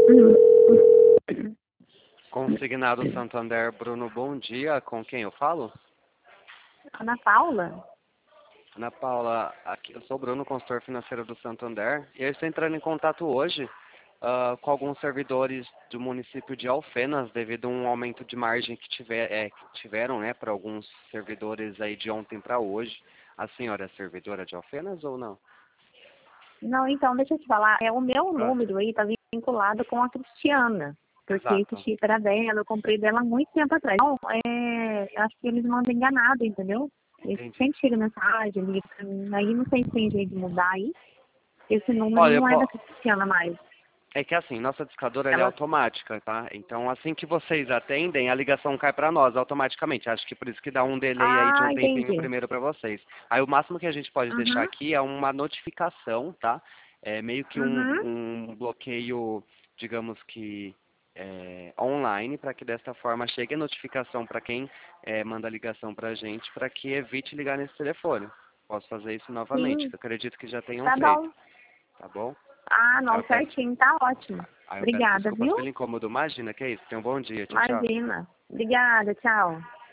Consignado Santander, Bruno, bom dia. Com quem eu falo? Ana Paula? Ana Paula, aqui, eu sou o Bruno, consultor financeiro do Santander, e eu estou entrando em contato hoje com alguns servidores do município de Alfenas, devido a um aumento de margem que tiveram, né, para alguns servidores aí de ontem para hoje. A senhora é servidora de Alfenas ou não? Não, então, deixa eu te falar. O meu Ah, número aí tá vinculado com a Cristiana. Porque esse exato, chip era dela, eu comprei dela há muito tempo atrás. Então, eu acho que eles mandam enganado, entendeu? Eles entendi. sempre chegam mensagem, liga pra mim. Aí não sei se tem jeito de mudar aí. Esse número Olha, não é da Cristiana mais. é que assim, nossa discadora ela é Ela. automática, tá? Então, assim que vocês atendem, a ligação cai para nós automaticamente. Acho que por isso que dá um delay aí de Ah, um tempinho entendi. primeiro para vocês. Aí o máximo que a gente pode deixar Uhum, aqui é uma notificação, tá? É meio que uhum, um bloqueio, digamos que online, para que desta forma chegue a notificação para quem manda a ligação para a gente, para que evite ligar nesse telefone. Posso fazer isso novamente, sim, que eu acredito que já tenham tá feito, bom. tá bom? Ah, Aí não, eu peço certinho, tá ótimo. Aí eu peço Obrigada, desculpas viu? pelo incômodo. Imagina, que é isso. Tenha um bom dia. Tchau, tchau. Imagina. Obrigada, tchau.